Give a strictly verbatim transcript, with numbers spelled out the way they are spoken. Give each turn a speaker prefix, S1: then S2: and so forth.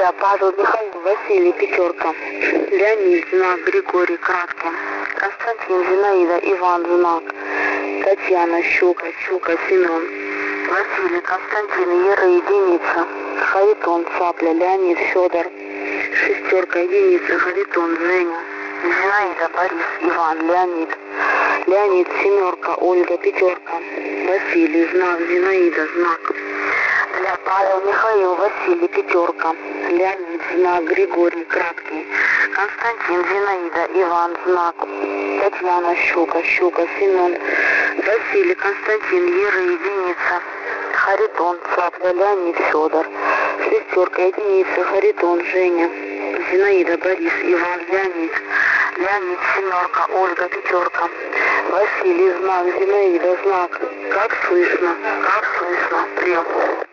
S1: Для Павел, Михаил, Василий, пятерка. Леонид, знак, Григорий, краткий. Константин, Зинаида, Иван, знак. Татьяна, щука, щука, Семен. Василий, Константин, Ера, единица. Харитон, цапля, Леонид, Федор. Шестерка, единица, Харитон, Женя. Зинаида, Борис, Иван, Леонид. Леонид, семерка, Ольга, пятерка. Василий, знак, Зинаида, знак. Для Павел, Михаил, Василий, пятерка. Леонид, знак, Григорий, краткий. Константин, Зинаида, Иван, знак. Татьяна, щука, щука, Семен. Василий, Константин, Ера, единица. Харитон, цапля, Леонид, Федор. Шестерка, единица, Харитон, Женя. Зинаида, Борис, Иван, Леонид. Леонид, семерка, Ольга, пятерка. Василий, знак, Зинаида, знак. Как слышно, как слышно, прием.